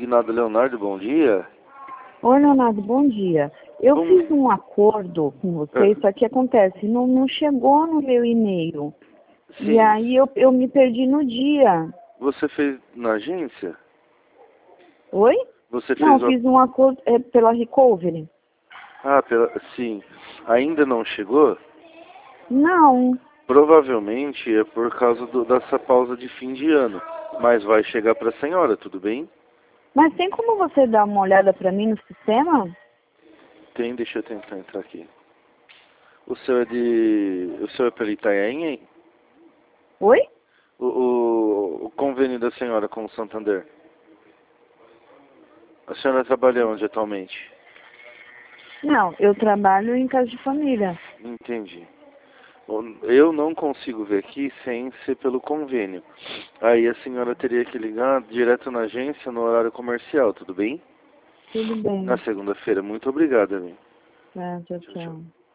Aguinaldo Leonardo, bom dia. Oi, Leonardo, bom dia. Eu fiz um acordo com você, só que acontece, não chegou no meu e-mail. Sim. E aí eu me perdi no dia. Você fez na agência? Oi? Você Não, fez eu fiz um acordo pela Recovery. Ah, sim. Ainda não chegou? Não. Provavelmente é por causa dessa pausa de fim de ano. Mas vai chegar para a senhora, tudo bem? Mas tem como você dar uma olhada pra mim no sistema? Tem, deixa eu tentar entrar aqui. O senhor é pela Itanhaém, hein? Oi? O convênio da senhora com o Santander. A senhora trabalha onde atualmente? Não, eu trabalho em casa de família. Entendi. Eu não consigo ver aqui sem ser pelo convênio. Aí a senhora teria que ligar direto na agência no horário comercial, tudo bem? Tudo Na bem. segunda-feira. Muito obrigado, amigo. Tchau, Tchau, tchau. tchau.